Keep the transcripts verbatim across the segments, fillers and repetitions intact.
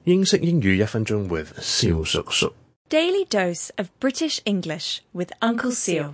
英式英語一分鐘 with 蕭叔叔。 Daily dose of British English with Uncle Seal.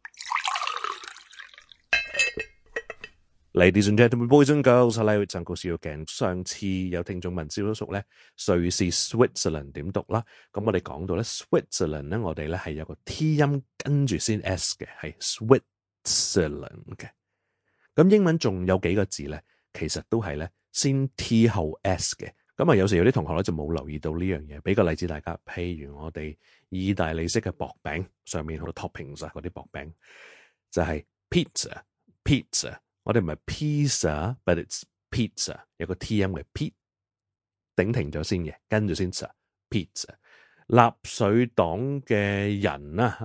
Ladies and gentlemen, boys and girls, hello, it's Uncle Seal again. 上次有聽眾問蕭叔叔咧，瑞士 Switzerland 點讀啦？咁我哋講到咧 Switzerland 咧，我哋咧係有個 T 音跟住先 S 嘅，係 Switzerland 嘅。咁英文仲有幾個字咧，其實都係咧先 T 後 S 嘅。咁啊，有時有啲同學咧就冇留意到呢樣嘢。俾個例子大家，譬如我哋意大利式嘅薄餅，上面好多 toppings 啊，嗰啲薄餅就係 pizza，pizza。我哋唔係 pizza，but it's pizza， 有個 T 音嘅 P， 頂停咗先嘅，跟住先 pizza。納粹黨嘅人啦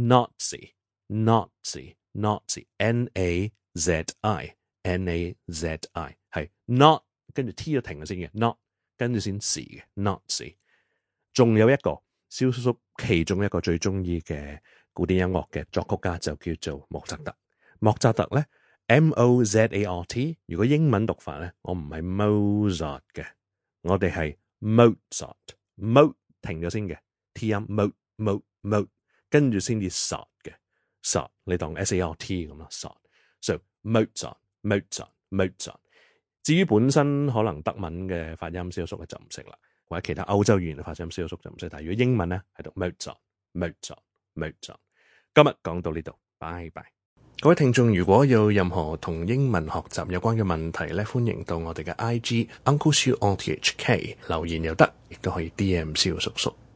，OK，Nazi，Nazi，Nazi，N A Z I，N A Z I 係 not， 跟住 T 就停咗先嘅 ，not 跟住先是嘅 Nazi。仲有一個蕭叔叔其中一個最中意嘅古典音樂嘅作曲家就叫做莫扎特。莫扎特咧。M O Z A R T， 如果英文讀法咧，我唔係 Mozart 嘅，我哋係 Mozart，Mo 停咗先嘅 T 音 Mo Mo Mo， 跟住先至 Sart 嘅 Sart， 你當 S A R T 咁啦 Sart，so Mozart Mozart Mozart。至於本身可能德文嘅發音，蕭叔就唔識啦，或者其他歐洲語言嘅發音，蕭叔就唔識。但係如果英文咧，係讀 Mozart Mozart Mozart。今日講到呢度，拜拜。各位聽眾，如果有任何同英文學習有關嘅問題咧，歡迎到我哋嘅 I G Uncle Siu O T H K 留言又得，亦都可以 D M 蕭叔叔。